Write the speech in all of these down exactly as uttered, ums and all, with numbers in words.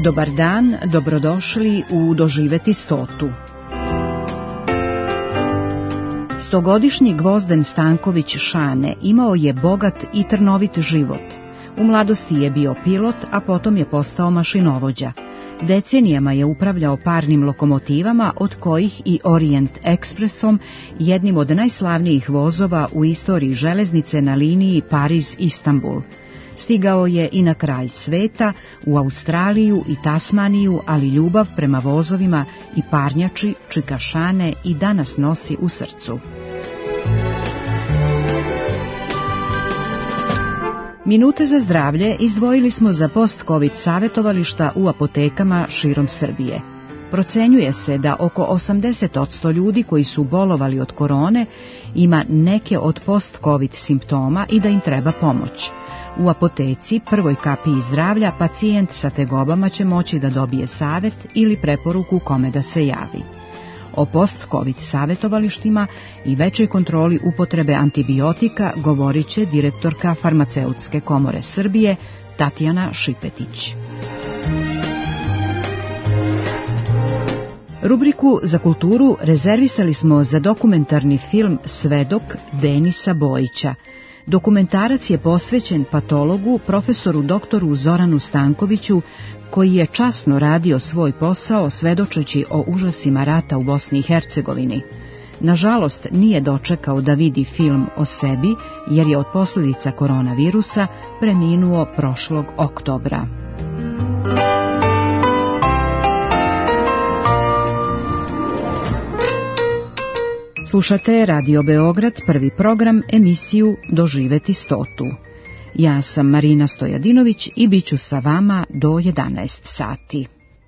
Dobar dan, dobrodošli u Doživeti stotu. Stogodišnji Gvozden Stanković Šane imao je bogat i trnovit život. U mladosti je bio pilot, a potom je postao mašinovođa. Decenijama je upravljao parnim lokomotivama, od kojih i Orient Expressom, jednim od najslavnijih vozova u istoriji železnice na liniji Pariz-Istanbul. Stigao je i na kraj sveta, u Australiju i Tasmaniju, ali ljubav prema vozovima i parnjači čika Šane i danas nosi u srcu. Minute za zdravlje izdvojili smo za post-covid savjetovališta u apotekama širom Srbije. Procenjuje se da oko osamdeset posto ljudi koji su bolovali od korone ima neke od post-covid simptoma i da im treba pomoć. U apoteci, prvoj kapiji zdravlja, pacijent sa tegobama će moći da dobije savjet ili preporuku kome da se javi. O post-covid savjetovalištima i većoj kontroli upotrebe antibiotika govorit će direktorka Farmaceutske komore Srbije Tatjana Šipetić. Rubriku za kulturu rezervisali smo za dokumentarni film Svedok Denisa Bojića. Dokumentarac je posvećen patologu, profesoru doktoru Zoranu Stankoviću, koji je časno radio svoj posao svedočeći o užasima rata u Bosni i Hercegovini. Nažalost, nije dočekao da vidi film o sebi, jer je od posljedica koronavirusa preminuo prošlog oktobra. Slušate Radio Beograd, prvi program, emisiju Doživeti stotu. Ja sam Marina Stojadinović i bit ću sa vama do jedanaest sati.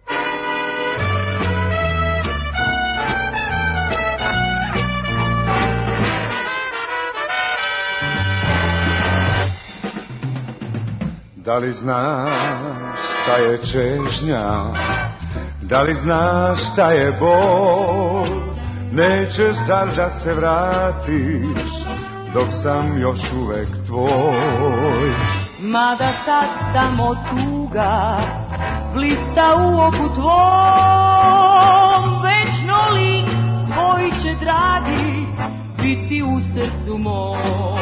Da li znaš šta je čežnja, da li znaš šta je bol, nećeš zar da se vratiš dok sam još uvek tvoj. Mada sad samo tuga blista u oku tvom, večno li tvoj će dragi biti u srcu mom.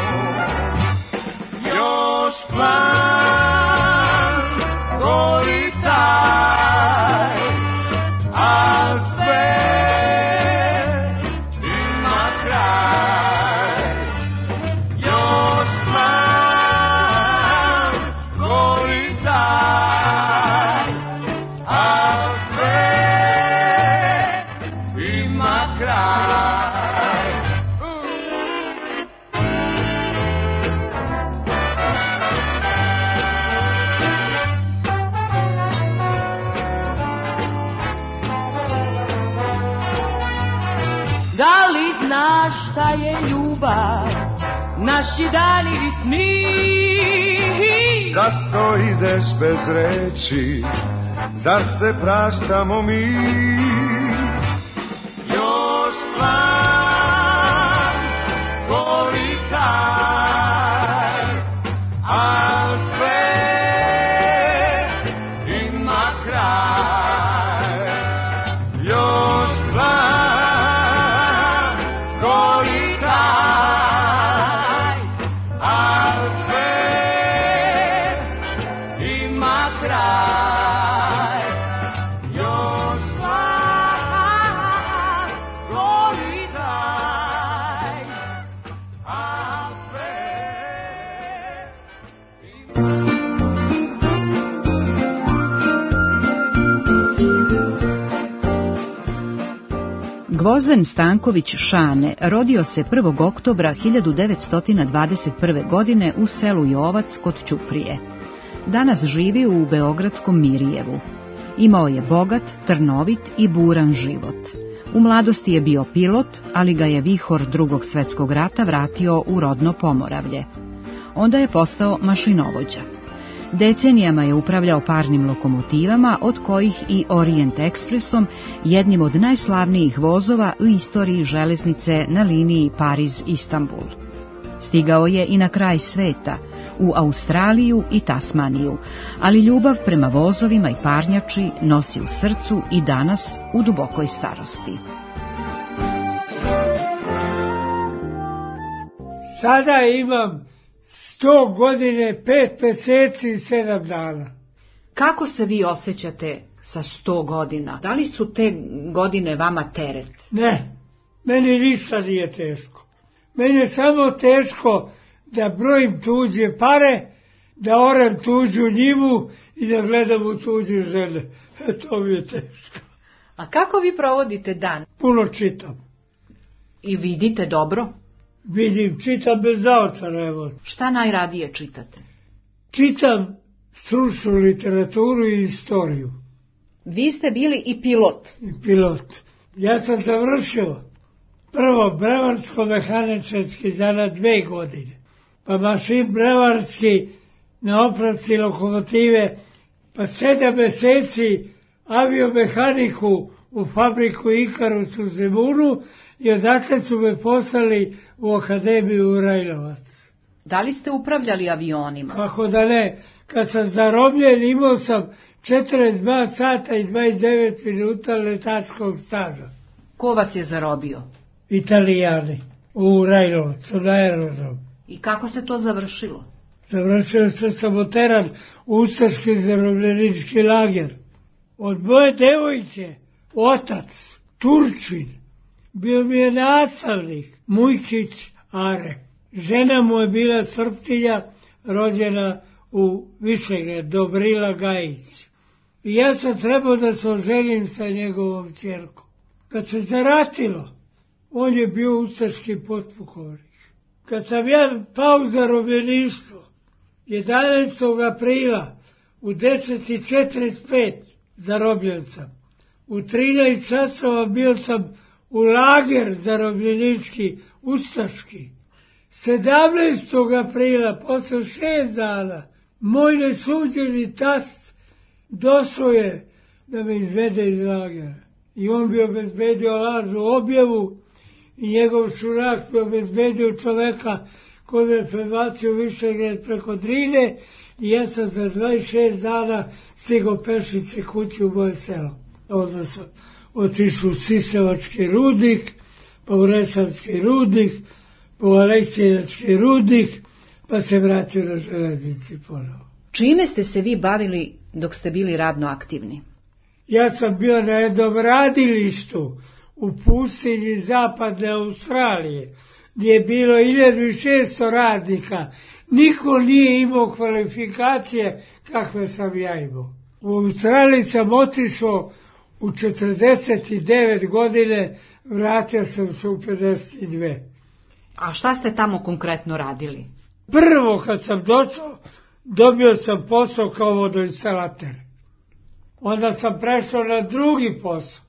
Još plan gori taj, a sve ima kraj. Još plan gori taj, a sve ima kraj. Da li znaš šta je ljubav, naši dani i sni? Zašto ideš bez reči, zar se praštamo mi? Još plan gori taj, a sve ima kraj. Još plan gori taj, a sve ima kraj. Još plan gori taj, a sve ima. Gvozden Stanković Šane rodio se prvog oktobra hiljadu devetsto dvadeset prve. godine u selu Jovac kod Ćuprije. Danas živi u beogradskom Mirjevu. Imao je bogat, trnovit i buran život. U mladosti je bio pilot, ali ga je vihor Drugog svjetskog rata vratio u rodno Pomoravlje. Onda je postao mašinovođa. Decenijama je upravljao parnim lokomotivama, od kojih i Orient Expressom, jednim od najslavnijih vozova u istoriji železnice na liniji Pariz-Istanbul. Stigao je i na kraj sveta, u Australiju i Tasmaniju, ali ljubav prema vozovima i parnjači nosi u srcu i danas u dubokoj starosti. Sada imam sto godine, pet meseci i sedam dana. Kako se vi osjećate sa sto godina? Da li su te godine vama teret? Ne, meni ništa nije teško. Meni je samo teško da brojim tuđe pare, da orem tuđu njivu i da gledam u tuđe žene. E, to mi je teško. A kako vi provodite dan? Puno čitam. I vidite dobro? Vidim, čitam bez naočara, evo. Šta najradije čitate? Čitam stručnu literaturu i istoriju. Vi ste bili i pilot. I pilot. Ja sam završio prvo brevarsko-mehaničarski zanat dve godine, pa mašin brevarski na opravci lokomotive, pa sedam meseci aviomehaniku u fabriku Ikarus u Zemunu i odatle su me poslali u akademiju u Rajnovac. Da li ste upravljali avionima? Kako da ne, kad sam zarobljen imao sam četrdeset dva sata i dvadeset devet minuta letačkog staža. Ko vas je zarobio? Italijani, u Rajnovcu, na aerodromu. I kako se to završilo? Završio što sam oteran u ustaški zarobljenički lager. Od moje devojke, otac, Turčin, bio mi je nastavnik, Mujkić Are. Žena mu je bila Srpkinja, rođena u Višegrad, Dobrila Gajić. I ja sam trebao da se oženim sa njegovom ćerkom. Kad se zaratilo, on je bio ustaški potpukovnik. Kad sam ja pao u zarobljeništvo, jedanaestog aprila u deset i četrdeset pet zarobljen sam. U trinaest časova bio sam u lager zarobljenički, ustaški. sedamnaestog aprila, posle šest dana, moj nesuđeni tast došao je da me izvede iz lagera. I on bi obezbedio lažnu objavu i njegov šurak bi obezbedio čoveka koji me prebacio u Višegrad preko Drine i ja sam za dvadeset šest dana stigao pešice kući u moje selo. Onda sam otišao u Sisevački rudnik, pa u Resavski rudnik, pa u Aleksinački rudnik, pa se vratio na železnici ponovo. Čime ste se vi bavili dok ste bili radno aktivni? Ja sam bio na jednom radilištu u pustinji zapadne Australije, gdje je bilo hiljadu šesto radnika. Niko nije imao kvalifikacije kakve sam ja imao. U Australiji sam otišao u četrdeset devet godine, vratio sam se u pedeset dve. A šta ste tamo konkretno radili? Prvo kad sam došao, dobio sam posao kao vodoinstalater. Onda sam prešao na drugi posao,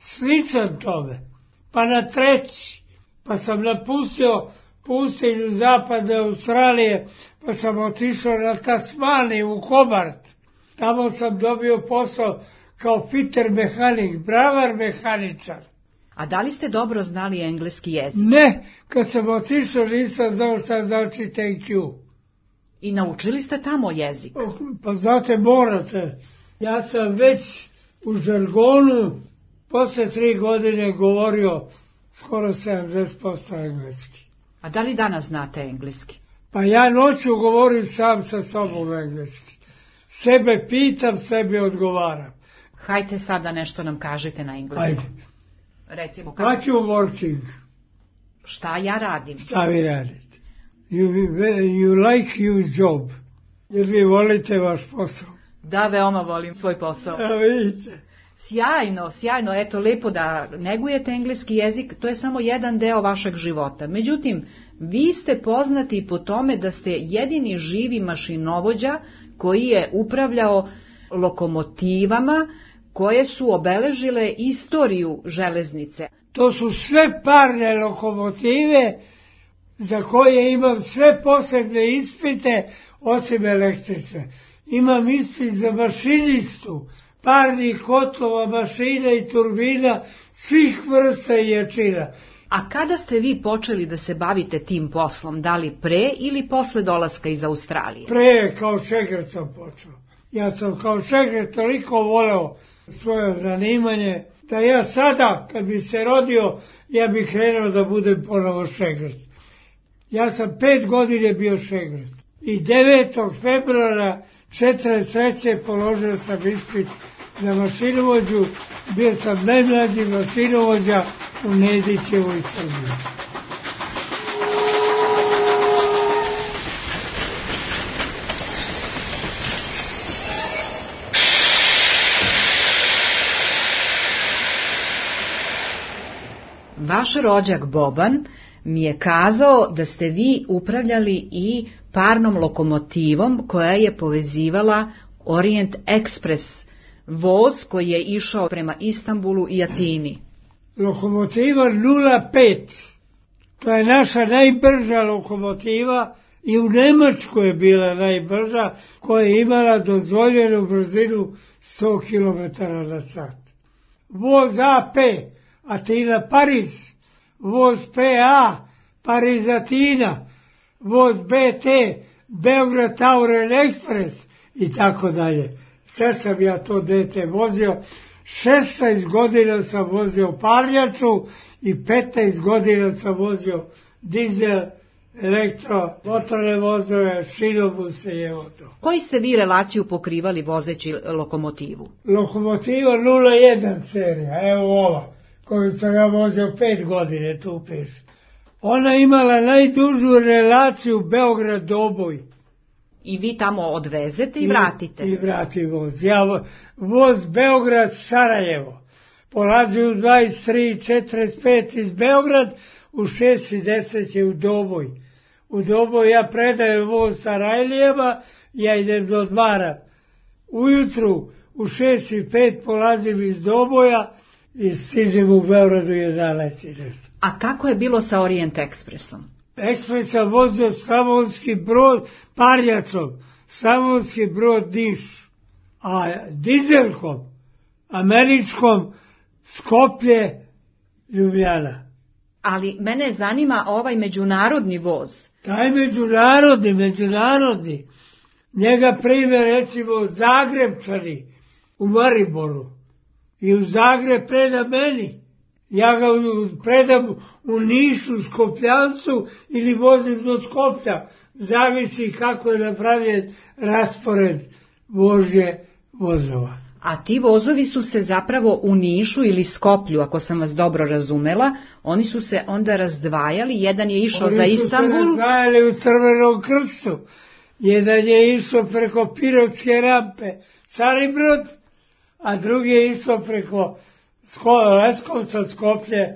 sličan tome, pa na treći, pa sam napustio pustinju zapadne Australije, pa sam otišao na Tasmaniju u Hobart. Tamo sam dobio posao kao fitter mehanik, bravar mehaničar. A da li ste dobro znali engleski jezik? Ne, kad sam otišao nisam znao šta znači thank you. I naučili ste tamo jezik? Pa znate, morate. Ja sam već u žargonu posle tri godine govorio skoro sedamdeset posto engleski. A da li danas znate engleski? Pa ja noću govorim sam sa sobom engleski. Sebe pitam, sebi odgovaram. Hajde sada nešto nam kažete na engleskom. Ajde. Recimo kako? What you working? Šta ja radim? Šta vi radite? You, you like your job. Jer vi volite vaš posao. Da, veoma volim svoj posao. A vidite. Sjajno, sjajno, eto, lepo da negujete engleski jezik, to je samo jedan deo vašeg života. Međutim, vi ste poznati po tome da ste jedini živi mašinovođa koji je upravljao lokomotivama koje su obeležile istoriju železnice. To su sve parne lokomotive za koje imam sve posebne ispite osim električne. Imam ispit za mašinistu, parnih kotlova, mašina i turbina, svih vrsta i jačina. A kada ste vi počeli da se bavite tim poslom, da li pre ili posle dolaska iz Australije? Pre, kao šeker sam počeo. Ja sam kao šeker toliko voleo svoje zanimanje, da ja sada, kad bi se rodio, ja bih krenuo da budem ponovo šegrt. Ja sam pet godine bio šegrt. I devetog februara četrdeset treće položio sam ispit za mašinovođu. Bio sam najmlađi mašinovođa u Nedićevoj Srbiji. Vaš rođak Boban mi je kazao da ste vi upravljali i parnom lokomotivom koja je povezivala Orient Express, voz koji je išao prema Istanbulu i Atini. Lokomotiva nula pet, to je naša najbrža lokomotiva i u Nemačkoj je bila najbrža, koja je imala dozvoljenu brzinu sto kilometara na sat. Voz A P, Atina Pariz, voz P A, Pariz Atina, voz B T, Beograd Tauren Express i tako dalje. Sve sam ja to dete vozio. šesnaest godina sam vozio parljaču i petnaest godina sam vozio dizel, elektro, motorne vozove, šinobuse i evo to. Koji ste vi relaciju pokrivali vozeći lokomotivu? Lokomotiva nula jedan serija, evo ova, koju sam ja vozio pet godine, tu piše. Ona imala najdužu relaciju Beograd-Doboj. I vi tamo odvezete i vratite? I, i vrati voz. Ja voz Beograd-Sarajevo. Polazi u dvadeset tri četrdeset pet iz Beograd, u šest i deset je u Doboj. U Doboj ja predajem voz Sarajlijama, ja idem do Dvara. Ujutru u šest i pet polazim iz Doboja i stižem u Beogradu jedanaest i nešto. A kako je bilo sa Orient Expressom? Ekspres sam vozio Slavonski Brod parljačom, Slavonski Brod Niš, a dizelkom, američkom Skoplje Ljubljana. Ali mene zanima ovaj međunarodni voz. Taj međunarodni, međunarodni, njega prime recimo Zagrebčani u Mariboru i u Zagreb preda meni. Ja ga predam u Nišu, Skopljancu ili vozim do Skoplja. Zavisi kako je napravljen raspored vožnje vozova. A ti vozovi su se zapravo u Nišu ili Skoplju, ako sam vas dobro razumela, oni su se onda razdvajali, jedan je išao oni za Istanbul. Oni su se razdvajali u Crvenom Krstu, jedan je išao preko Pirotske rampe, Caribrod, a drugi je išao preko Leskovca, Skoplje,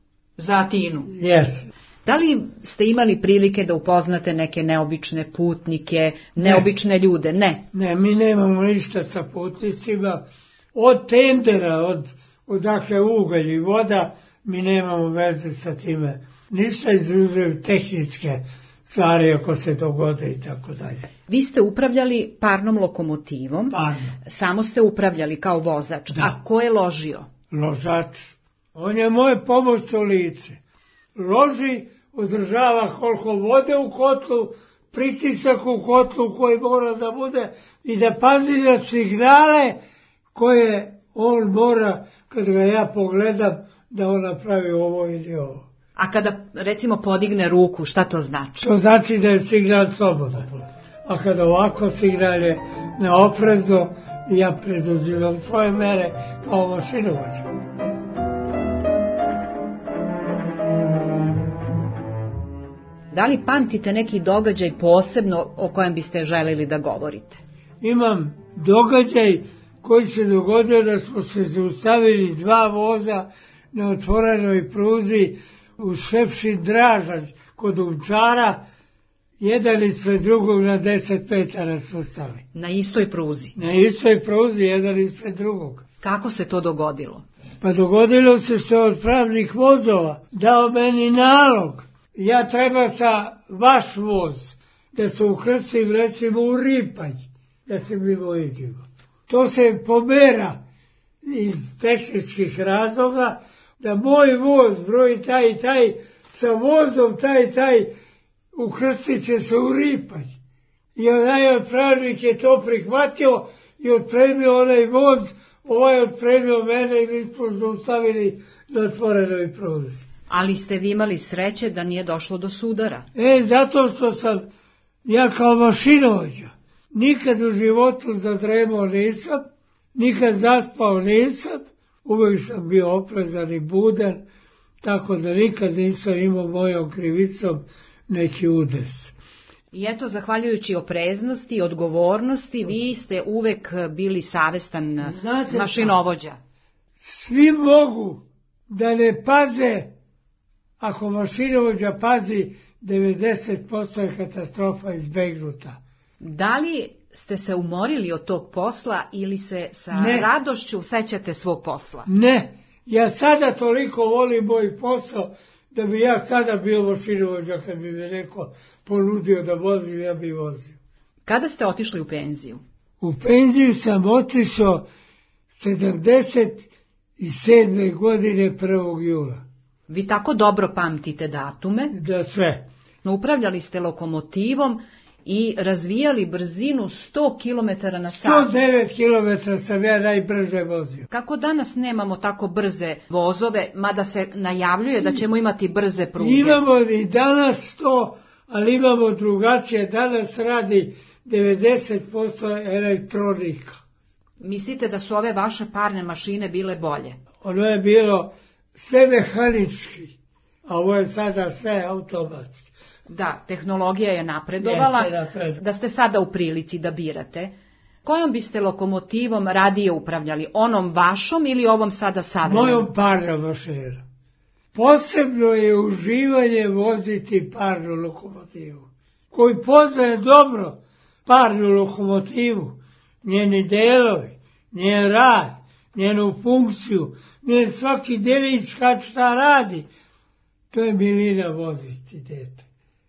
za Atinu. Yes. Da li ste imali prilike da upoznate neke neobične putnike, neobične ne. ljude? Ne. Ne, mi nemamo ništa sa putnicima. Od tendera, od odakle ugalj i voda, mi nemamo veze sa time. Ništa izuzev tehničke stvari ako se dogode i tako dalje. Vi ste upravljali parnom lokomotivom. Parno. Samo ste upravljali kao vozač. Da. A ko je ložio? Ložač. On je moje pomoćno lice. Loži, održava koliko vode u kotlu, pritisak u kotlu koji mora da bude i da pazi na signale koje on mora, kad ga ja pogledam, da on napravi ovo ili ovo. A kada, recimo, podigne ruku, šta to znači? To znači da je signal slobodan. A kada ovako signal je neoprezno, ja preduzimam svoje mere kao mašinovac. Da li pamtite neki događaj posebno o kojem biste želeli da govorite? Imam događaj koji se dogodio da smo se zaustavili dva voza na otvorenoj pruzi u Šepšin Dražanj kod Umčara, jedan ispred drugog na deset metara smo stali. Na istoj pruzi? Na istoj pruzi, jedan ispred drugog. Kako se to dogodilo? Pa dogodilo se što od pravnih vozova dao meni nalog. Ja treba sa vaš voz da se ukrcim recimo u Ripanj, da se mi vojidimo. To se pomera iz tehničkih razloga, da moj voz, broj taj i taj, sa vozom taj i taj, ukrstit će se u Ripanj. I onaj otpravnik je to prihvatio i otpremio onaj voz, ovaj otpremio mene i mi smo zaustavili na otvorenoj pruzi. Ali ste vi imali sreće da nije došlo do sudara? E, zato što sam, ja kao mašinovođa, nikad u životu zadremao nisam, nikad zaspao nisam, uvijek sam bio oprezan i budan, tako da nikad nisam imao mojom krivicom neki udes. I eto, zahvaljujući opreznosti i odgovornosti, vi ste uvek bili savestan Znate, mašinovođa. Svi mogu da ne paze, ako mašinovođa pazi, devedeset posto je katastrofa izbegnuta. Da li ste se umorili od tog posla ili se sa ne. radošću sećate svog posla? Ne, ja sada toliko volim moj posao, da bi ja sada bio mašinovođa, kad bi me neko ponudio da vozim, ja bi vozio. Kada ste otišli u penziju? U penziju sam otišao sedamdeset sedme godine prvog jula. Vi tako dobro pamtite datume? Da, sve. Upravljali ste lokomotivom i razvijali brzinu sto kilometara na sat. sto devet kilometara sam ja najbrže vozio. Kako danas nemamo tako brze vozove, mada se najavljuje da ćemo imati brze pruge? Imamo i danas to, ali imamo drugačije. Danas radi devedeset posto elektronika. Mislite da su ove vaše parne mašine bile bolje? Ono je bilo sve mehanički, a ovo je sada sve automatski. Da, tehnologija je napredovala, Jeste, da ste sada u prilici da birate. Kojom biste lokomotivom radije upravljali? Onom vašom ili ovom sada savremenom? Mojom parnom mašinom. Posebno je uživanje voziti parnu lokomotivu. Koji poznaje dobro parnu lokomotivu, njeni delovi, njen rad, njenu funkciju, njen svaki delić kad šta radi, to je milina voziti, dete.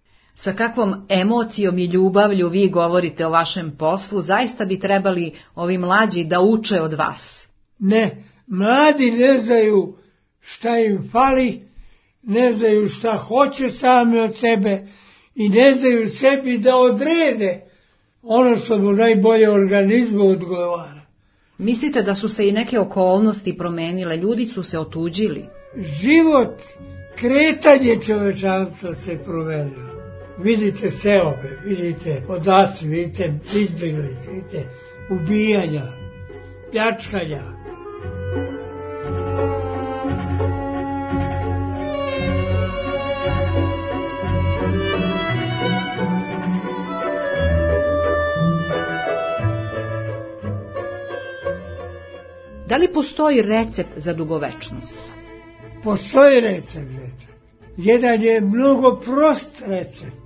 Sa kakvom emocijom i ljubavlju vi govorite o vašem poslu, zaista bi trebali ovi mlađi da uče od vas. Ne, mladi ne znaju šta im fali, ne znaju šta hoće sami od sebe i ne znaju sebi da odrede ono što mu najbolje organizmu odgovara. Mislite da su se i neke okolnosti promenile, ljudi su se otuđili? Život, kretanje čovečanstva se promenilo. Vidite seobe, vidite odasi, vidite izbjeglice, vidite ubijanja, pljačkanja. Da li postoji recept za dugovečnost? Postoji recept. Jedan je mnogo prost recept.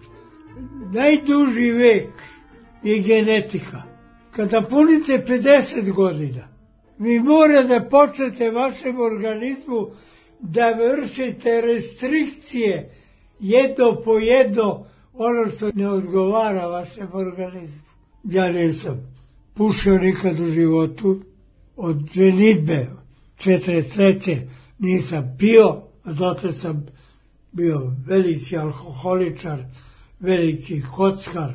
Najduži vek je genetika. Kada punite pedeset godina, vi mora da počnete vašem organizmu da vršite restrikcije jedno po jedno ono što ne odgovara vašem organizmu. Ja nisam pušio nikad u životu, od ženidbe četrdeset treće nisam pio, a dotle sam bio veliki alkoholičar, veliki kockar.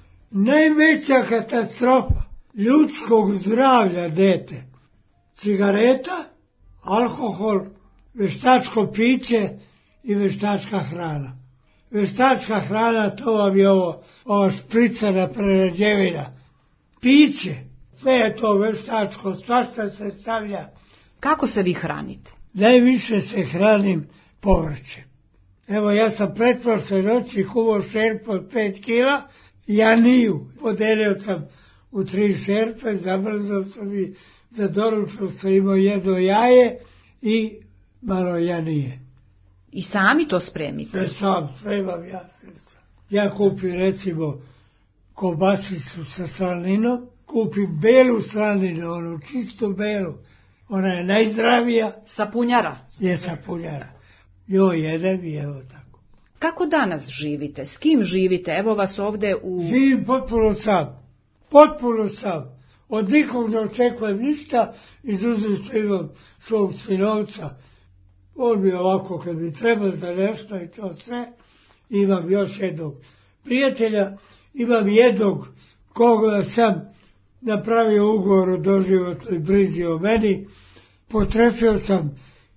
Najveća katastrofa ljudskog zdravlja, dete, cigareta, alkohol, veštačko piće i veštačka hrana. Veštačka hrana, to vam je ovo, ova špricana prerađevina. Piće, sve je to veštačko, svašta se stavlja. Kako se vi hranite? Najviše se hranim povrćem. Evo, ja sam pretprošle noći kuvao šerpu od pet kila, janiju. Podelio sam u tri šerpe, zamrzao sam i za doručak sam imao jedno jaje i malo janije. I sami to spremite? Ne sam, spremam ja se sam. Ja kupim recimo kobasicu sa slaninom, kupim belu slaninu, onu čistu belu, ona je najzdravija. Sapunjara? Je sapunjara. Joj, jedem i evo tako. Kako danas živite? S kim živite? Evo vas ovde u... Živim potpuno sam. Potpuno sam. Od nikog ne očekujem ništa, izuzim imam svog sinovca. On mi ovako kad mi treba za nešto i to sve. Imam još jednog prijatelja, imam jednog koga sam napravio ugovor o doživotnoj brizi o meni. Potrefio sam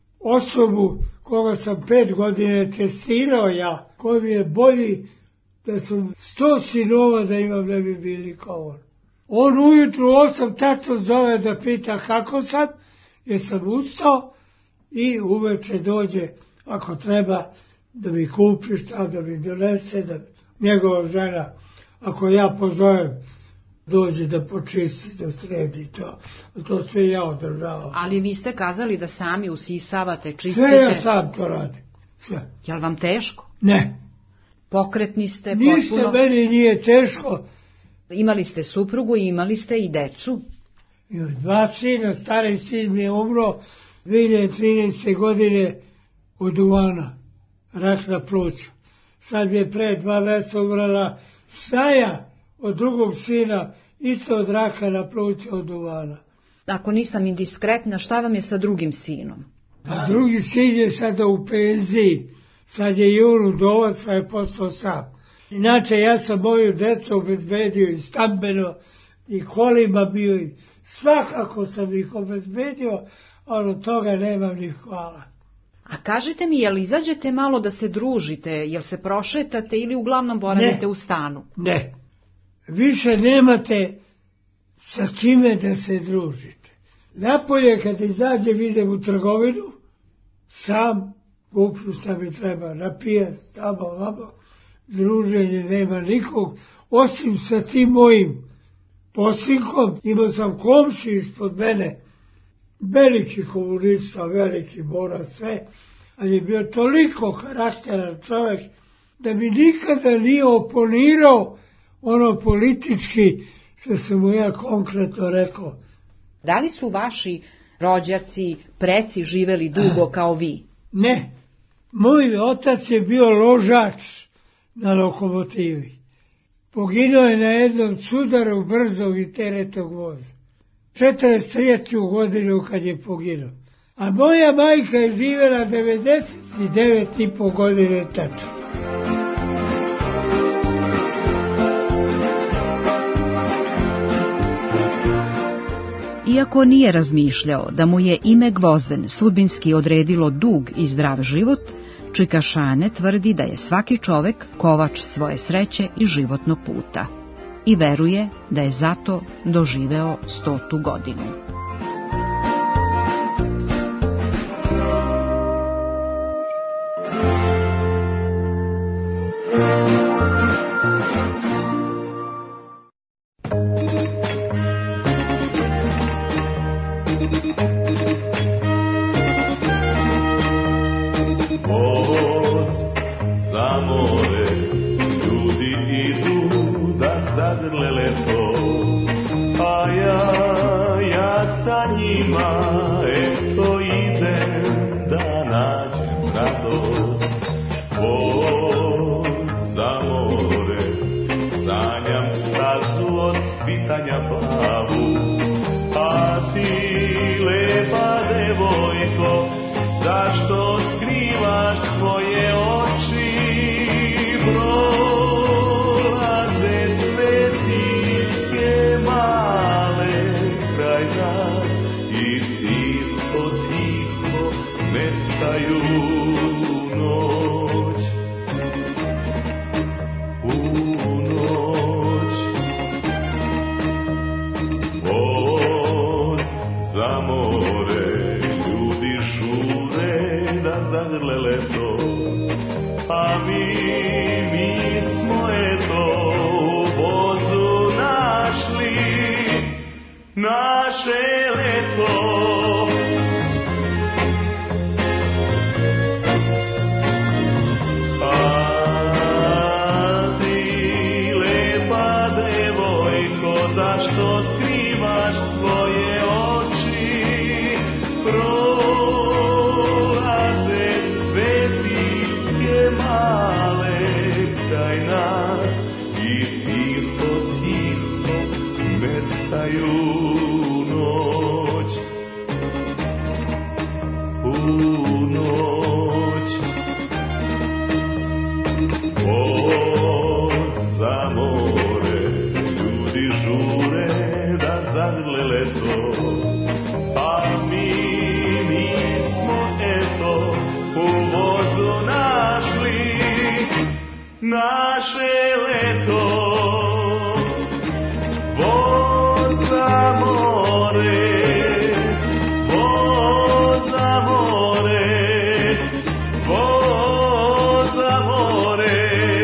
osobu koga sam pet godine testirao ja, koji mi je bolji da sam sto sinova da imam ne bi bili kao on. On ujutru osam tačno zove da pita kako sam, jer sam ustao i uveče dođe ako treba da mi kupi šta, da mi donese, da njegova žena, ako ja pozovem, dođe da počisti, da sredi to. To sve ja održavam. Ali vi ste kazali da sami usisavate, čistite. Sve ja sam to radim. Sve. Je li vam teško? Ne. Pokretni ste Ništa potpuno? meni nije teško. Imali ste suprugu i imali ste i decu? Imam dva sina, stari sin mi je umro dve hiljade trinaeste. godine od duvana, rak na pluću. Sad je pre dva mjeseca umrala Saja od drugog sina, isto od raka na pluću od duvana. Ako nisam indiskretna, šta vam je sa drugim sinom? A drugi sin je sada u penziji. Sad je i on udovac, pa je postao sam. Inače, ja sam moju djecu obezbedio i stambeno, i kolima bio, i svakako sam ih obezbedio, ali od toga nemam ni hvala. A kažite mi, jel izađete malo da se družite, jel se prošetate ili uglavnom boravite u stanu? Ne. Više nemate sa kime da se družite. Napolje kad izađem idem u trgovinu, sam kuplju šta mi treba, napijem, tamo, vamo, druženje nema nikog, osim sa tim mojim posinkom. Imao sam komši ispod mene, veliki komunista, veliki mora, sve, ali je bio toliko karakteran čovjek da mi nikada nije oponirao ono politički što sam mu ja konkretno rekao. Da li su vaši rođaci, preci živeli dugo kao vi? Ne. Moj otac je bio ložač na lokomotivi. Poginuo je na jednom cudaru brzog i teretog voza. četrdeset treću godinu kad je poginuo. A moja majka je živjela devedeset devet i po godine tačno. Iako nije razmišljao da mu je ime Gvozden sudbinski odredilo dug i zdrav život, Čika Šane tvrdi da je svaki čovek kovač svoje sreće i životnog puta i veruje da je zato doživeo stotu godinu. Staju noć. naše leto, voz za more, voz za more, voz za more.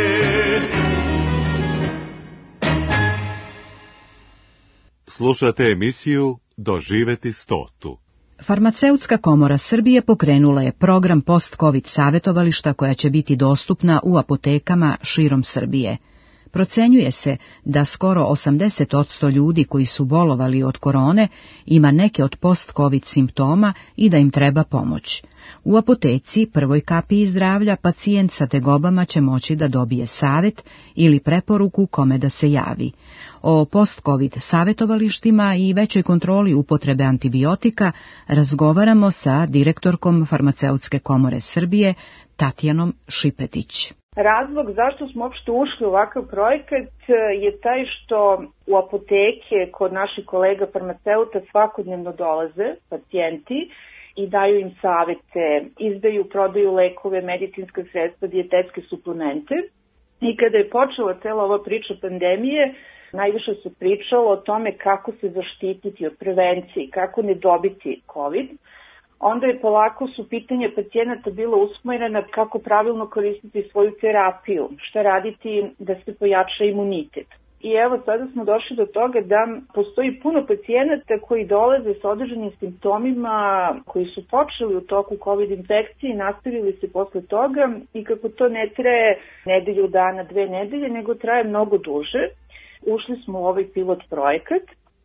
Slušate emisiju Doživeti stotu. Farmaceutska komora Srbije pokrenula je program post-covid savjetovališta koja će biti dostupna u apotekama širom Srbije. Procenjuje se da skoro osamdeset posto ljudi koji su bolovali od korone ima neke od post-covid simptoma i da im treba pomoć. U apoteci Prvoj kapiji zdravlja pacijent sa tegobama će moći da dobije savjet ili preporuku kome da se javi. O post-covid savjetovalištima i većoj kontroli upotrebe antibiotika razgovaramo sa direktorkom Farmaceutske komore Srbije Tatjanom Šipetić. Razlog zašto smo uopšte ušli u ovakav projekat je taj što u apoteke kod naših kolega farmaceuta svakodnevno dolaze pacijenti i daju im savete, izdaju, prodaju lekove, medicinska sredstva, dijetetske suplemente. I kada je počela cela ova priča pandemije, najviše se pričalo o tome kako se zaštititi od prevencije, kako ne dobiti COVID. Onda je polako su pitanja pacijenata bilo usmjerena kako pravilno koristiti svoju terapiju, šta raditi da se pojača imunitet. I evo sada smo došli do toga da postoji puno pacijenata koji dolaze sa određenim simptomima koji su počeli u toku COVID infekcije i nastavili se posle toga i kako to ne traje nedelju dana, dve nedelje, nego traje mnogo duže. Ušli smo u ovaj pilot projekat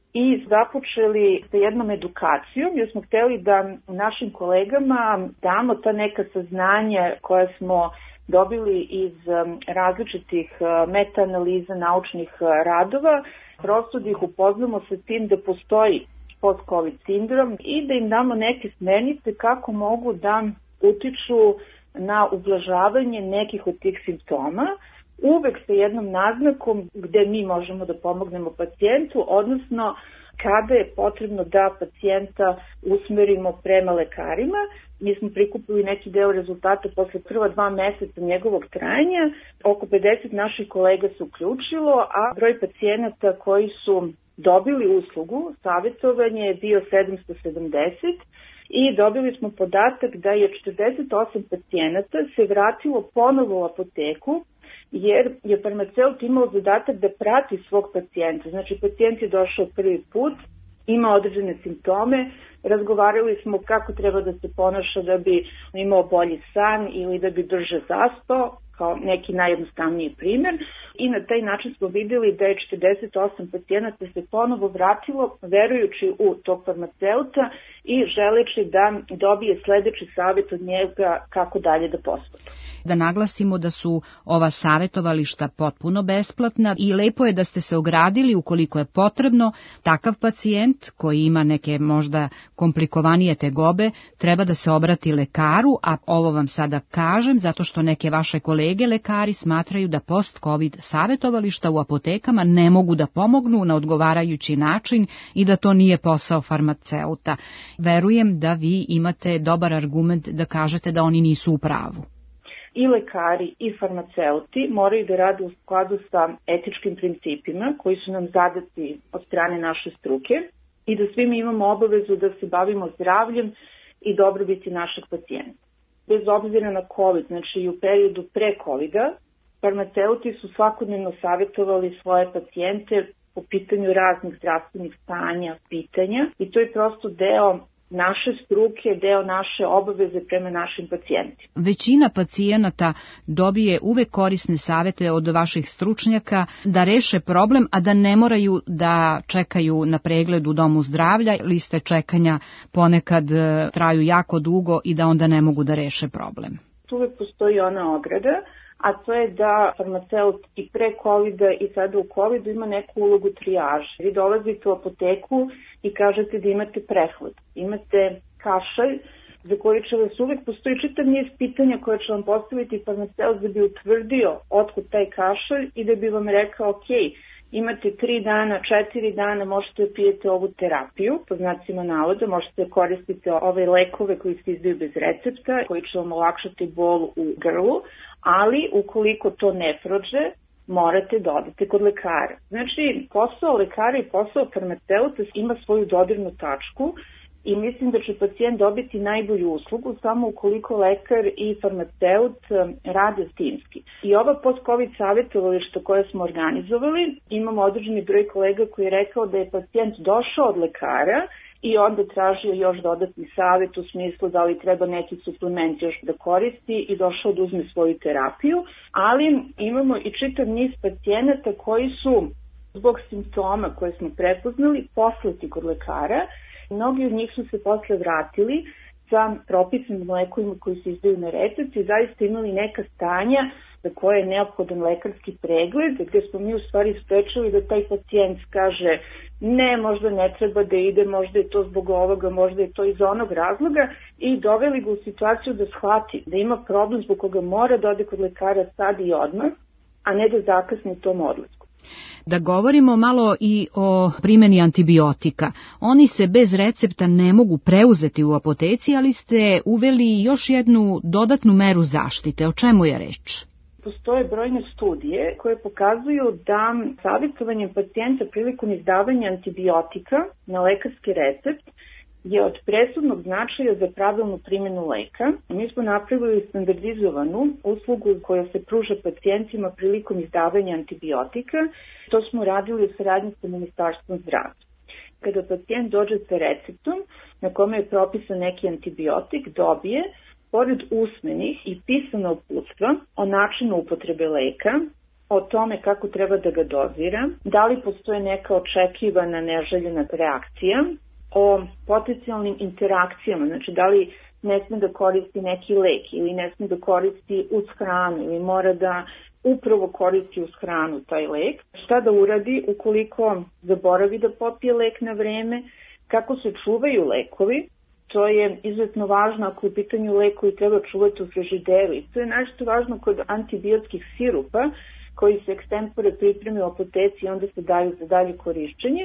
i započeli sa jednom edukacijom jer smo htjeli da našim kolegama damo ta neka saznanja koja smo dobili iz različitih meta-analiza naučnih radova, prosto da ih upoznamo sa tim da postoji post-covid sindrom i da im damo neke smernice kako mogu da utiču na ublažavanje nekih od tih simptoma, uvek sa jednom naznakom gde mi možemo da pomognemo pacijentu, odnosno kada je potrebno da pacijenta usmerimo prema lekarima. Mi smo prikupili neki deo rezultata posle prva dva meseca njegovog trajanja. Oko pedeset naših kolega se uključilo, a broj pacijenata koji su dobili uslugu savjetovanje je bio sedamsto sedamdeset i dobili smo podatak da je četrdeset osam pacijenata se vratilo ponovo u apoteku jer je farmaceut imao zadatak da prati svog pacijenta. Znači, pacijent je došao prvi put, ima određene simptome, razgovarali smo kako treba da se ponaša da bi imao bolji san ili da bi brže zaspao, kao neki najjednostavniji primjer. I na taj način smo vidjeli da je četrdeset osam pacijenata se ponovo vratilo verujući u tog farmaceuta i želeći da dobije sledeći savjet od njega kako dalje da postupa. Da naglasimo da su ova savjetovališta potpuno besplatna i lepo je da ste se ogradili ukoliko je potrebno. Takav pacijent koji ima neke možda komplikovanije tegobe treba da se obrati lekaru, a ovo vam sada kažem zato što neke vaše kolege lekari smatraju da post-covid savjetovališta u apotekama ne mogu da pomognu na odgovarajući način i da to nije posao farmaceuta. Verujem da vi imate dobar argument da kažete da oni nisu u pravu. I lekari i farmaceuti moraju da rade u skladu sa etičkim principima koji su nam zadati od strane naše struke i da svi mi imamo obavezu da se bavimo zdravljem i dobrobiti našeg pacijenta. Bez obzira na COVID, znači i u periodu pre COVID-a, farmaceuti su svakodnevno savjetovali svoje pacijente po pitanju raznih zdravstvenih stanja, pitanja i to je prosto deo naše struke, deo naše obaveze prema našim pacijentima. Većina pacijenata dobije uvek korisne savete od vaših stručnjaka da reše problem, a da ne moraju da čekaju na pregled u domu zdravlja. Liste čekanja ponekad traju jako dugo i da onda ne mogu da reše problem. Tu uvek postoji ona ograda, a to je da farmaceut i pre COVID-a i sada u COVID-u ima neku ulogu trijaže. Vi dolazite u apoteku i kažete da imate prehlad, imate kašalj, za koji će vas uvek postoji čitav niz pitanja koje će vam postaviti farmaceut da bi utvrdio otkud taj kašalj i da bi vam rekao, ok, imate tri dana, četiri dana, možete da pijete ovu terapiju, po znacima navoda, možete da koristite ove lekove koji se izdaju bez recepta, koji će vam olakšati bol u grlu, ali ukoliko to ne prođe, morate da odete kod lekara. Znači, posao lekara i posao farmaceuta ima svoju dodirnu tačku i mislim da će pacijent dobiti najbolju uslugu samo ukoliko lekar i farmaceut rade timski. I ova post-covid savjetovališta koje smo organizovali, imamo određeni broj kolega koji je rekao da je pacijent došao od lekara i onda tražio još dodatni savjet u smislu da li treba neki suplement još da koristi i došao da uzme svoju terapiju, ali imamo i čitav niz pacijenata koji su zbog simptoma koje smo prepoznali poslati kod lekara. Mnogi od njih su se posle vratili sa propisanim lekovima koji se izdaju na recept i zaista imali neka stanja za koje je neophodan lekarski pregled, gde smo mi u stvari sprečili da taj pacijent kaže ne, možda ne treba da ide, možda je to zbog ovoga, možda je to iz onog razloga i doveli ga u situaciju da shvati da ima problem zbog koga mora da ode kod lekara sad i odmah, a ne da zakasni tom odlasku. Da govorimo malo i o primjeni antibiotika. Oni se bez recepta ne mogu preuzeti u apoteci, ali ste uveli još jednu dodatnu meru zaštite. O čemu je reč? Postoje brojne studije koje pokazuju da savjetovanjem pacijenta prilikom izdavanja antibiotika na lekarski recept je od presudnog značaja za pravilnu primjenu leka. Mi smo napravili standardizovanu uslugu koja se pruža pacijentima prilikom izdavanja antibiotika. To smo radili u saradnji sa Ministarstvom zdravlja. Kada pacijent dođe sa receptom na kome je propisan neki antibiotik, dobije pored usmenih i pisana uputstva o načinu upotrebe leka, o tome kako treba da ga dozira, da li postoje neka očekivana neželjena reakcija, o potencijalnim interakcijama, znači da li ne sme da koristi neki lek ili ne sme da koristi uz hranu ili mora da upravo koristi uz hranu taj lek, šta da uradi ukoliko zaboravi da popije lek na vreme, kako se čuvaju lekovi. To je izuzetno važno ako u pitanju lekovi treba čuvati u frižideru i to je nešto važno kod antibiotskih sirupa koji se ekstempore pripreme u apoteci i onda se daju za dalje korišćenje.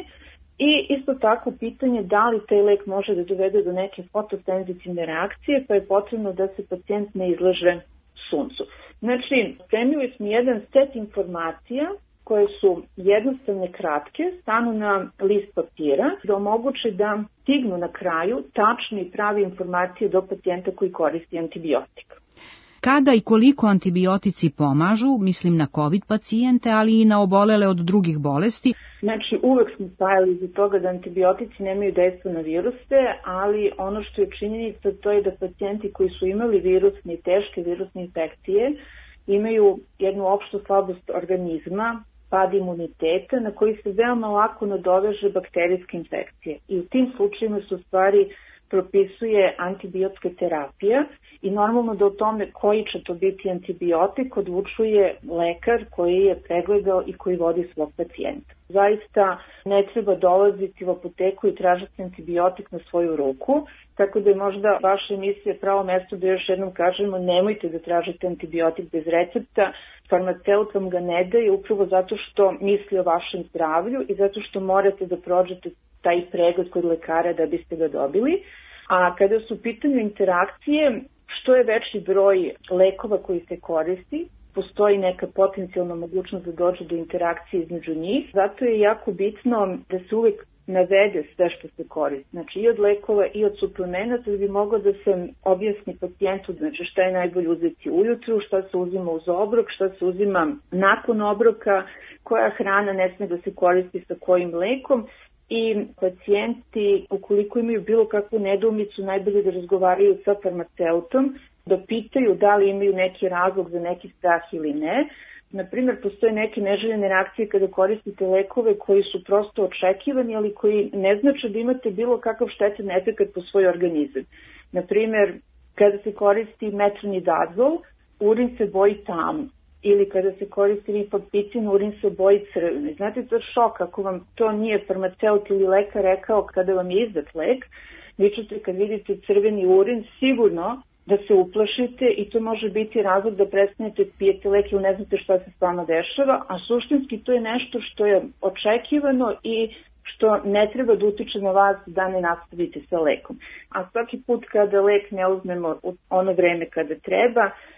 I isto tako pitanje da li taj lek može da dovede do neke fotosenzitivne reakcije, pa je potrebno da se pacijent ne izlaže suncu. Znači, spremili smo jedan set informacija koje su jednostavne, kratke, stanu na list papira, da omoguće da stignu na kraju tačne i prave informacije do pacijenta koji koristi antibiotik. Kada i koliko antibiotici pomažu, mislim na COVID pacijente, ali i na obolele od drugih bolesti? Znači, uvek smo stajali iza toga da antibiotici nemaju dejstvo na viruse, ali ono što je činjenica to je da pacijenti koji su imali virusne i teške virusne infekcije imaju jednu opštu slabost organizma, pad imuniteta na koji se veoma lako nadoveže bakterijske infekcije. I u tim slučajima se u stvari propisuje antibiotska terapija i normalno da o tome koji će to biti antibiotik odlučuje lekar koji je pregledao i koji vodi svog pacijenta. Zaista ne treba dolaziti u apoteku i tražiti antibiotik na svoju ruku, tako da je možda vaša emisija pravo mesto da još jednom kažemo nemojte da tražite antibiotik bez recepta, farmaceut vam ga ne daje upravo zato što misli o vašem zdravlju i zato što morate da prođete taj pregled kod lekara da biste ga dobili. A kada su u pitanju interakcije, što je veći broj lekova koji se koristi, postoji neka potencijalna mogućnost da dođe do interakcije između njih. Zato je jako bitno da se uvek navede sve što se koristi. Znači i od lekova i od suplemenata da bi moglo da se objasni pacijentu znači šta je najbolje uzeti ujutru, šta se uzima uz obrok, šta se uzima nakon obroka, koja hrana ne sme da se koristi sa kojim lekom. I pacijenti, ukoliko imaju bilo kakvu nedoumicu, najbolje da razgovaraju sa farmaceutom, da pitaju da li imaju neki razlog za neki strah ili ne. Naprimjer, postoje neke neželjene reakcije kada koristite lekove koji su prosto očekivani, ali koji ne znači da imate bilo kakav štetan efekat po svoj organizam. Naprimjer, kada se koristi metronidazol, urin se boji tamno. Ili kada se koristi rifampicin, urin se boji crveno. Znate, to je šok ako vam to nije farmaceut ili lekar rekao kada vam je izdat lek. Vi ćete kad vidite crveni urin sigurno da se uplašite i to može biti razlog da prestanete pijete lek ili ne znate šta se s vama dešava, a suštinski to je nešto što je očekivano i što ne treba da utiče na vas da ne nastavite sa lekom. A svaki put kada lek ne uzmemo u ono vreme kada treba,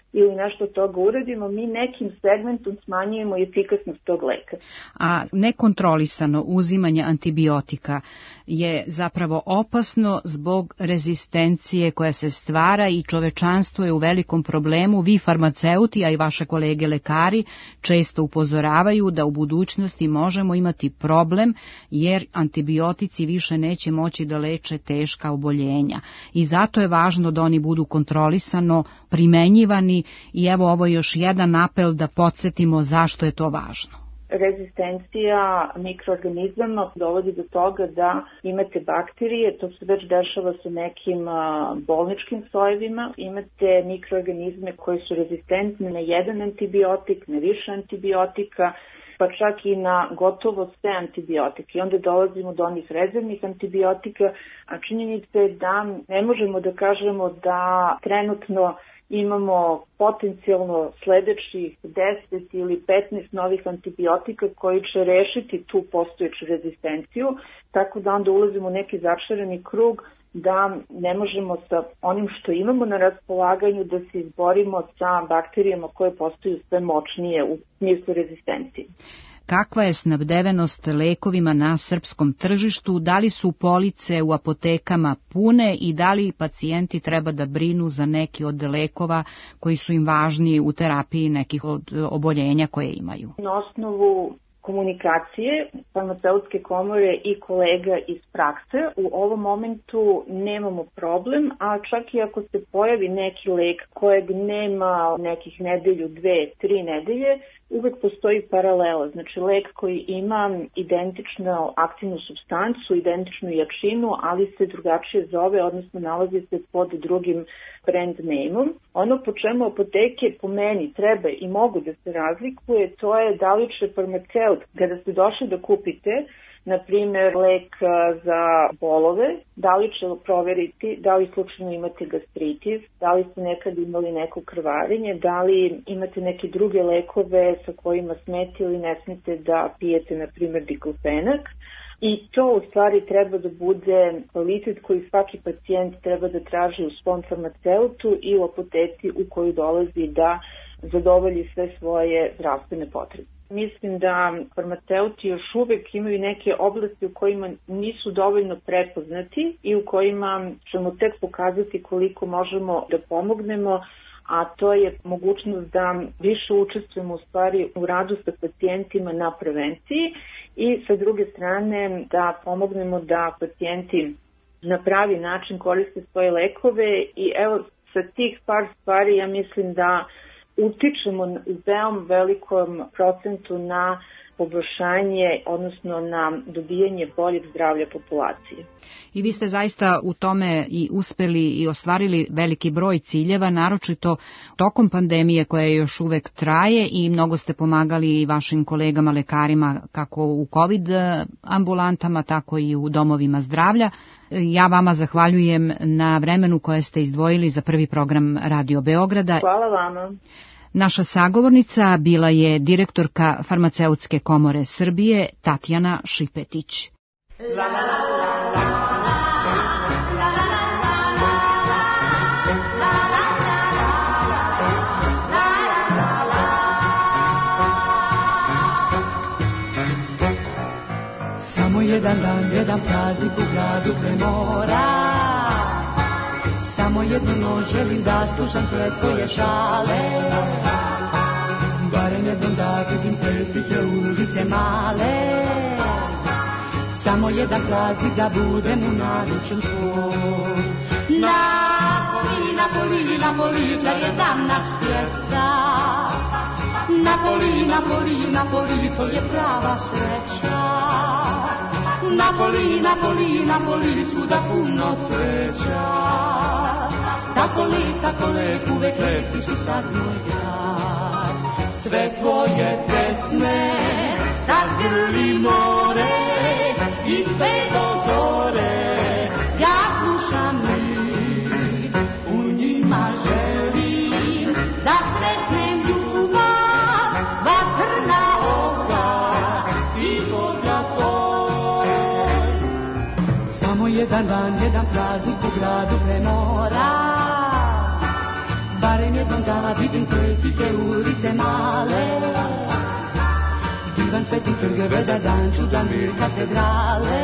ili nešto od toga uradimo, mi nekim segmentom smanjujemo efikasnost tog leka. A nekontrolisano uzimanje antibiotika je zapravo opasno zbog rezistencije koja se stvara i čovečanstvo je u velikom problemu. Vi farmaceuti, a i vaše kolege lekari često upozoravaju da u budućnosti možemo imati problem jer antibiotici više neće moći da leče teška oboljenja. I zato je važno da oni budu kontrolisano primenjivani i evo ovo je još jedan apel da podsjetimo zašto je to važno. Rezistencija mikroorganizama dovodi do toga da imate bakterije, to se već dešava sa nekim bolničkim sojevima, imate mikroorganizme koji su rezistentni na jedan antibiotik, na više antibiotika, pa čak i na gotovo sve antibiotike. I onda dolazimo do onih rezervnih antibiotika, a činjenica je da ne možemo da kažemo da trenutno imamo potencijalno sledećih deset ili petnaest novih antibiotika koji će rešiti tu postojeću rezistenciju, tako da onda ulazimo u neki začarani krug da ne možemo sa onim što imamo na raspolaganju da se izborimo sa bakterijama koje postaju sve moćnije u smislu rezistencije. Kakva je snabdevenost lekovima na srpskom tržištu, da li su police u apotekama pune i da li pacijenti treba da brinu za neki od lekova koji su im važni u terapiji nekih od oboljenja koje imaju? Na osnovu komunikacije farmaceutske komore i kolega iz prakse u ovom momentu nemamo problem, a čak i ako se pojavi neki lek kojeg nema nekih nedelju, dve, tri nedelje, uvek postoji paralela. Znači lek koji ima identičnu aktivnu supstancu, identičnu jačinu, ali se drugačije zove, odnosno nalazi se pod drugim brand name-om. Ono po čemu apoteke po meni treba i mogu da se razlikuje, to je da li će farmaceut, kada ste došli da kupite, na primjer, lek za bolove, da li će proveriti da li slučajno imate gastritis, da li ste nekad imali neko krvarenje, da li imate neke druge lekove sa kojima smete ili ne smete da pijete, na primjer, diklofenak. I to u stvari treba da bude kvalitet koji svaki pacijent treba da traži u svom farmaceutu i u apoteci u koju dolazi da zadovolji sve svoje zdravstvene potrebe. Mislim da farmaceuti još uvek imaju neke oblasti u kojima nisu dovoljno prepoznati i u kojima ćemo tek pokazati koliko možemo da pomognemo, a to je mogućnost da više učestvujemo u stvari u radu sa pacijentima na prevenciji i sa druge strane da pomognemo da pacijenti na pravi način koriste svoje lekove i evo sa tih par stvari ja mislim da utičemo u veoma velikom procentu na poboljšanje, odnosno na dobijanje boljeg zdravlja populacije. I vi ste zaista u tome i uspeli i ostvarili veliki broj ciljeva, naročito tokom pandemije koja još uvek traje i mnogo ste pomagali i vašim kolegama lekarima kako u COVID ambulantama, tako i u domovima zdravlja. Ja vama zahvaljujem na vremenu koje ste izdvojili za prvi program Radio Beograda. Hvala vama. Naša sagovornica bila je direktorka Farmaceutske komore Srbije Tatjana Šipetić. La, la, la, la. Samo jedan dan, jedan praznik u gradu premora. Samo jednu noć želim da slušam sve tvoje šale. Barem jednom da vidim te tihe ulice male. Samo jedan praznik da budem u naručju tvoj. Napoli, Napoli, Napoli, da je dan naš pjesca. Napoli, Napoli, Napoli, to je prava sreća. Napoli, Napoli, Napoli, svuda puno cveća. Tako lep, tako lep, uvek lep, ti si sad moj grad. Sve tvoje pesme sad grli more i sve do zore ja slušam ih. U njima želim da sretnem ljubav, dva crna oka i pogled tvoj. Samo jedan dan, jedan praznik u gradu premora. Bare barem jednom da vidim te tihe ulice male. Divan cvetim trgove da dan čudan mir katedrale.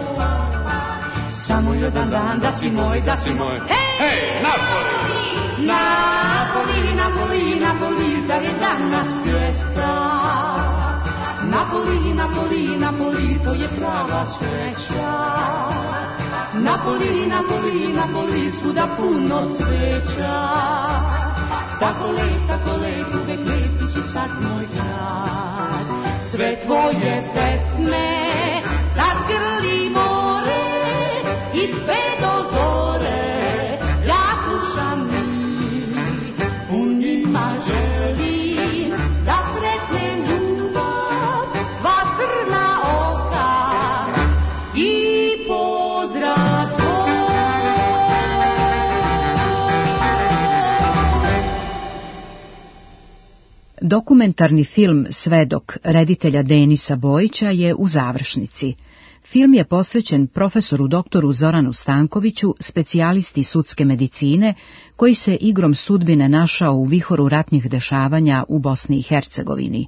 Samo jedan dan da si moj, da si moj. Hej, Napoli! Napoli, Napoli, Napoli, zar je danas fiesta? Napoli, Napoli, Napoli, to je prava sreća. Napoli, Napoli, Napoli, svuda puno cveća. Tako lep, tako lep, uvek lep si sad moj grad. Sve tvoje pesme sad grli more i sve do zore ja slušam njih. U njima želim da sretnem ljubav, dva crna oka i pozdrav tvoj. Dokumentarni film Svedok reditelja Denisa Bojića je u završnici. Film je posvećen profesoru doktoru Zoranu Stankoviću, specijalisti sudske medicine, koji se igrom sudbine našao u vihoru ratnih dešavanja u Bosni i Hercegovini.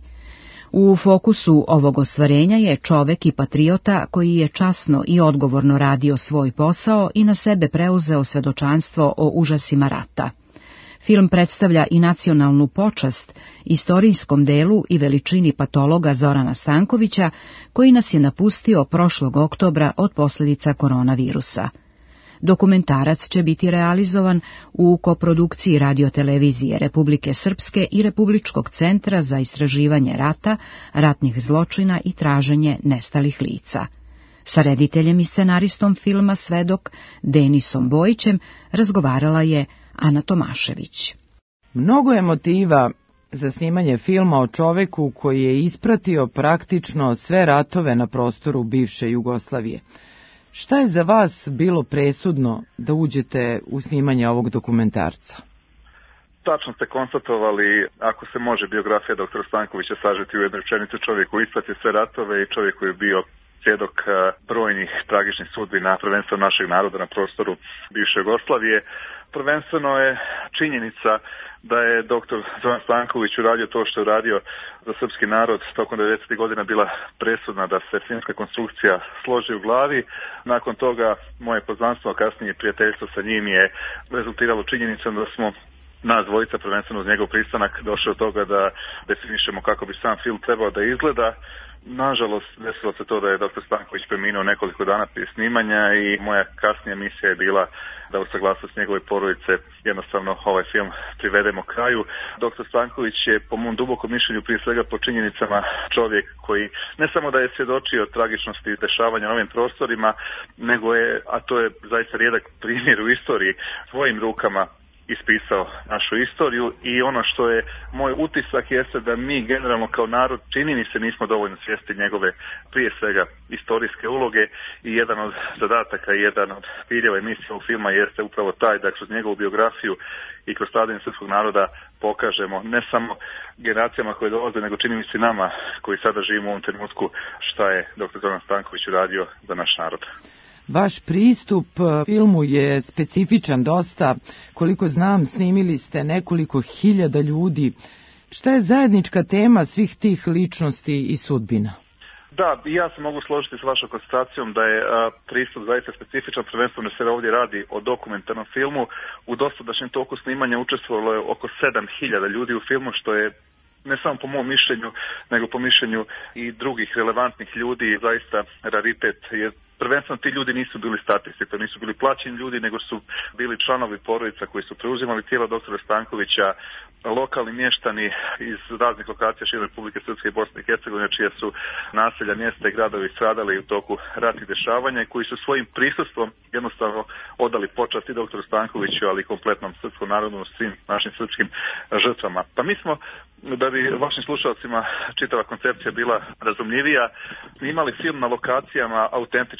U fokusu ovog ostvarenja je čovek i patriota koji je časno i odgovorno radio svoj posao i na sebe preuzeo svedočanstvo o užasima rata. Film predstavlja i nacionalnu počast istorijskom delu i veličini patologa Zorana Stankovića, koji nas je napustio prošlog oktobra od posljedica koronavirusa. Dokumentarac će biti realizovan u koprodukciji radiotelevizije Republike Srpske i Republičkog centra za istraživanje rata, ratnih zločina i traženje nestalih lica. Sa rediteljem i scenaristom filma Svedok, Denisom Bojićem, razgovarala je Ana Tomašević. Mnogo je motiva za snimanje filma o čoveku koji je ispratio praktično sve ratove na prostoru bivše Jugoslavije. Šta je za vas bilo presudno da uđete u snimanje ovog dokumentarca? Tačno ste konstatovali, ako se može biografija doktora Stankovića sažeti u jednoj rečenici, čovjek koji ispratio sve ratove i čovjek koji je bio svjedok brojnih tragičnih sudbina, prvenstveno našeg naroda na prostoru bivše Jugoslavije. Prvenstveno je činjenica da je doktor Zoran Stanković uradio to što je uradio za srpski narod tokom devedesetih godina bila presudna da se filmska konstrukcija složi u glavi. Nakon toga moje poznanstvo, a kasnije prijateljstvo sa njim je rezultiralo činjenicom da smo nas dvojica, prvenstveno uz njegov pristanak, došli od toga da definišemo kako bi sam film trebao da izgleda. Nažalost, desilo se to da je doktor Stanković preminuo nekoliko dana prije snimanja i moja kasnija misija je bila da u saglasnost njegove porodice jednostavno ovaj film privedemo kraju. doktor Stanković je, po mom dubokom mišljenju, prije svega po činjenicama čovjek koji ne samo da je svjedočio tragičnosti dešavanja na ovim prostorima, nego je, a to je zaista rijedak primjer u istoriji, svojim rukama ispisao našu istoriju i ono što je moj utisak jeste da mi generalno kao narod, čini mi se, nismo dovoljno svjesni njegove prije svega istorijske uloge i jedan od zadataka i jedan od ciljeva emisije ovog filma jeste upravo taj da kroz njegovu biografiju i kroz stradanje srpskog naroda pokažemo ne samo generacijama koje dolaze, nego čini mi se nama koji sada živimo u ovom trenutku šta je doktor Zoran Stanković uradio za naš narod. Vaš pristup filmu je specifičan dosta. Koliko znam, snimili ste nekoliko hiljada ljudi. Šta je zajednička tema svih tih ličnosti i sudbina? Da, ja se mogu složiti s vašom konstatacijom da je a, pristup zaista specifičan, prvenstveno se ovdje radi o dokumentarnom filmu. U dosadašnjem toku snimanja učestvovalo je oko sedam hiljada ljudi u filmu, što je ne samo po mom mišljenju, nego po mišljenju i drugih relevantnih ljudi, zaista raritet, jer prvenstveno ti ljudi nisu bili statisti, to nisu bili plaćeni ljudi, nego su bili članovi porodica koji su preuzimali tijelo doktora Stankovića, lokalni mještani iz raznih lokacija širom Republike Srpske i Bosne i Hercegovine, čija su naselja, mjesta i gradovi stradali u toku ratnih dešavanja i koji su svojim prisustvom jednostavno odali počast i doktoru Stankoviću, ali i kompletnom srpskom narodu, svim našim srpskim žrtvama. Pa mi smo, da bi vašim slušalcima čitava koncepcija bila razumljivija, snimali film na lokacijama autentičnih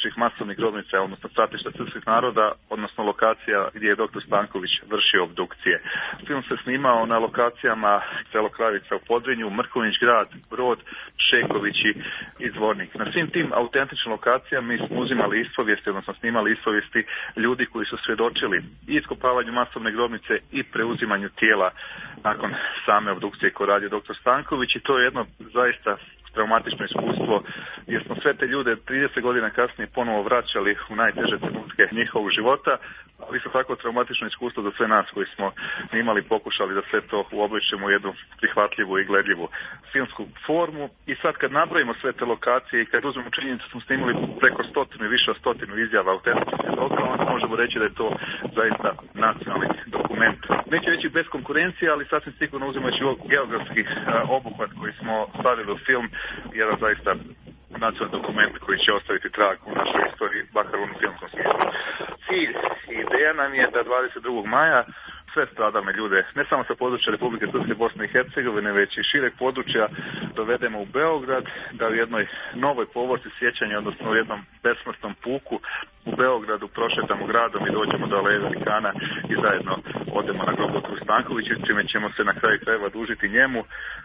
bivših masovnih grobnica, odnosno stratišta srpskih naroda, odnosno lokacija gdje je doktor Stanković vršio obdukcije. Film se snimao na lokacijama selo Kravica u Podrinju, Mrkonjić grad, Brod, Šekovići i Zvornik. Na svim tim autentičnim lokacijama mi smo uzimali ispovijesti, odnosno snimali ispovijesti ljudi koji su svjedočili i iskopavanju masovne grobnice i preuzimanju tijela nakon same obdukcije koju radi doktor Stanković, i to je jedno zaista traumatično iskustvo gdje smo sve te ljude trideset godina kasnije ponovo vraćali u najteže trenutke njihovog života, ali isto tako traumatično iskustvo za sve nas koji smo imali pokušali da sve to uobličimo u jednu prihvatljivu i gledljivu filmsku formu. I sad kad nabrojimo sve te lokacije i kad uzmemo činjenicu smo snimali preko stotinu i više od stotinu izjava autentičnih svjedoka, onda možemo reći da je to zaista nacionalni dokument. Neće reći bez konkurencije, ali sasvim sigurno uzimajući geografski obuhvat koji smo stavili u film, jedan zaista nacionalni dokument koji će ostaviti trag u našoj istoriji, bakar u filmskom smislu. Cilj i ideja nam je da dvadeset drugog maja sve stradalne ljude, ne samo sa područja Republike Srpske, Bosne i Hercegovine, već i šireg područja dovedemo u Beograd, da u jednoj novoj povorci sjećanja, odnosno u jednom besmrtnom puku u Beogradu prošetamo gradom i dođemo do Aleje Velikana i zajedno odemo na grob doktoru Stankoviću, čime ćemo se na kraju krajeva dužiti njemu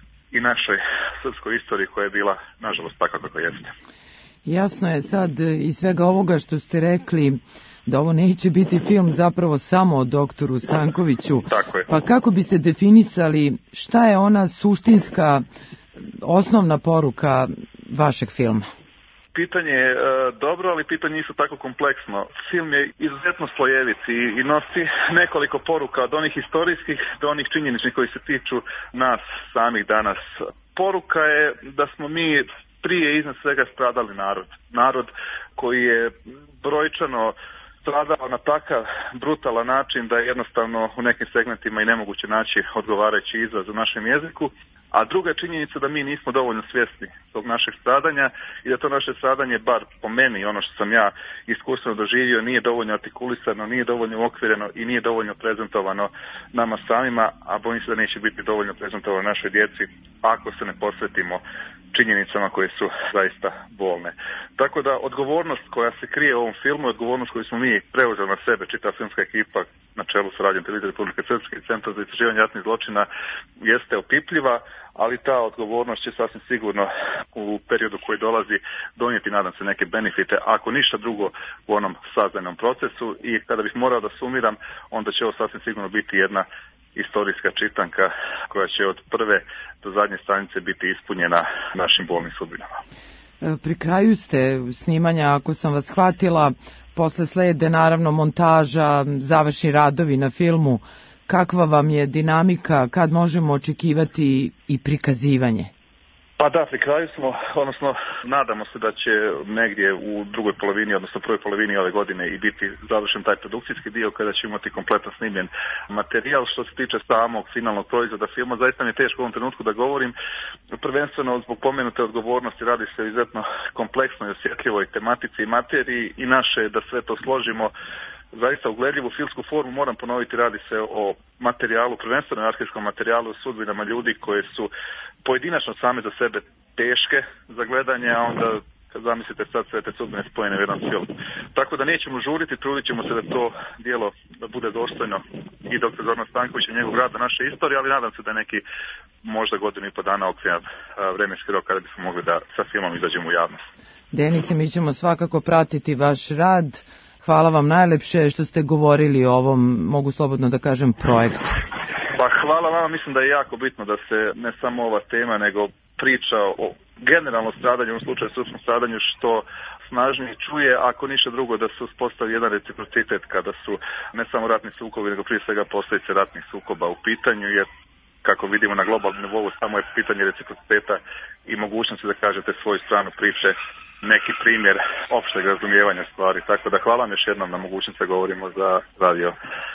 i našoj srpskoj istoriji koja je bila, nažalost, tako kako jeste. Jasno je sad iz svega ovoga što ste rekli da ovo neće biti film zapravo samo o doktoru Stankoviću. Tako je. Pa kako biste definisali šta je ona suštinska, osnovna poruka vašeg filma? Pitanje je e, dobro, ali pitanje isto tako kompleksno. Film je izuzetno slojevit i, i nosi nekoliko poruka od onih historijskih do onih činjeničnih koji se tiču nas samih danas. Poruka je da smo mi prije iznad svega stradali narod. Narod koji je brojčano stradao na takav brutalan način da je jednostavno u nekim segmentima i nemoguće naći odgovarajući izraz u našem jeziku. A druga činjenica da mi nismo dovoljno svjesni tog našeg stradanja i da to naše stradanje, bar po meni, ono što sam ja iskustveno doživio, nije dovoljno artikulisano, nije dovoljno okvireno i nije dovoljno prezentovano nama samima, a bojim se da neće biti dovoljno prezentovano našoj djeci ako se ne posvetimo činjenicama koje su zaista bolne. Tako da odgovornost koja se krije u ovom filmu, odgovornost koju smo mi preuzeli na sebe, čita filmska ekipa na čelu sa Radiom televizije Republike Srpske i Centra za istraživanje ratnih zločina, jeste opipljiva, ali ta odgovornost će sasvim sigurno u periodu koji dolazi donijeti, nadam se, neke benefite, ako ništa drugo u onom sazdajnom procesu. I kada bih morao da sumiram, onda će ovo sasvim sigurno biti jedna istorijska čitanka koja će od prve do zadnje stranice biti ispunjena našim bolnim sudbinama. Pri kraju ste snimanja, ako sam vas shvatila, posle slede naravno montaža, završni radovi na filmu. Kakva vam je dinamika, kad možemo očekivati i prikazivanje? Pa da, pri kraju smo, odnosno nadamo se da će negdje u drugoj polovini, odnosno prvoj polovini ove godine i biti završen taj produkcijski dio kada će imati kompletno snimljen materijal. Što se tiče samog finalnog proizvoda filma, zaista mi je teško u ovom trenutku da govorim, prvenstveno zbog pomenute odgovornosti, radi se o izuzetno kompleksnoj i osjetljivoj tematici i materiji i naše da sve to složimo zaista ugledljivu filmsku formu. Moram ponoviti, radi se o materijalu, prvenstveno arhivskom materijalu, sudbinama ljudi koje su pojedinačno same za sebe teške za gledanje, a onda kad zamislite sad sve te sudbine spojene u jedan film. Tako da nećemo žuriti, trudit ćemo se da to dijelo da bude dostojno i doktor Zoran Stanković i njegov rad na naše istorije, ali nadam se da neki možda godinu i po dana okviran vremenski rok kada bismo mogli da sa filmom izađemo u javnost. Denise, mi ćemo svakako pratiti vaš rad. Hvala vam najlepše što ste govorili o ovom, mogu slobodno da kažem, projektu. Pa hvala vama, mislim da je jako bitno da se ne samo ova tema, nego priča o generalnom stradanju, u slučaju srpskom stradanju, što snažnije čuje, ako ništa drugo da se uspostavi jedan reciprocitet kada su ne samo ratni sukobi, nego prije svega posljedice ratnih sukoba u pitanju, jer kako vidimo na globalnom nivou samo je pitanje reciprociteta i mogućnosti da kažete svoju stranu priče, neki primjer opšteg razumijevanja stvari. Tako da hvala vam još jednom na mogućnosti da govorimo za radio.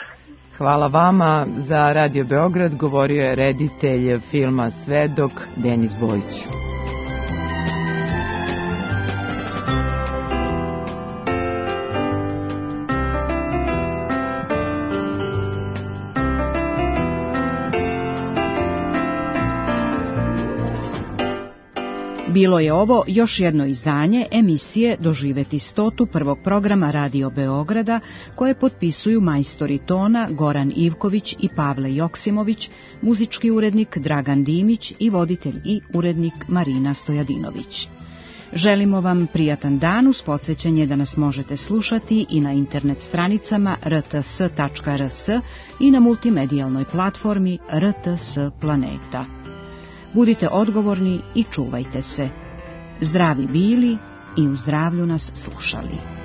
Hvala vama. Za Radio Beograd govorio je reditelj filma Svedok Denis Bojić. Bilo je ovo još jedno izdanje emisije Doživeti stotu prvog programa Radio Beograda, koje potpisuju majstori tona Goran Ivković i Pavle Joksimović, muzički urednik Dragan Dimić i voditelj i urednik Marina Stojadinović. Želimo vam prijatan dan uz podsjećanje da nas možete slušati i na internet stranicama r t s tačka r s i na multimedijalnoj platformi R T S Planeta. Budite odgovorni i čuvajte se. Zdravi bili i u zdravlju nas slušali.